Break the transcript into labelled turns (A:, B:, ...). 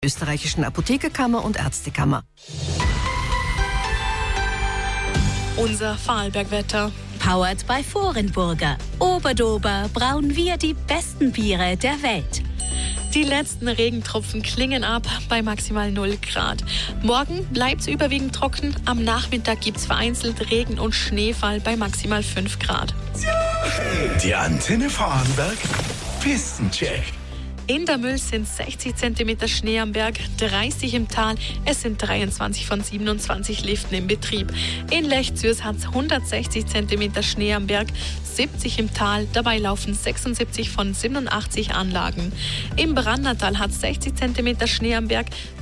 A: Österreichischen Apothekerkammer und Ärztekammer.
B: Unser Vorarlbergwetter.
C: Powered by Vorenburger. Oberdober brauen wir die besten Biere der Welt.
B: Die letzten Regentropfen klingen ab bei maximal 0 Grad. Morgen bleibt es überwiegend trocken. Am Nachmittag gibt es vereinzelt Regen und Schneefall bei maximal 5 Grad.
D: Die Antenne Vorarlberg Pistencheck.
B: In der Mühl sind 60 cm Schnee am Berg, 30 im Tal. Es sind 23 von 27 Liften im Betrieb. In Lech-Zürs hat es 160 cm Schnee am Berg, 70 im Tal. Dabei laufen 76 von 87 Anlagen. Im Brannertal hat es 60 cm Schnee am Berg,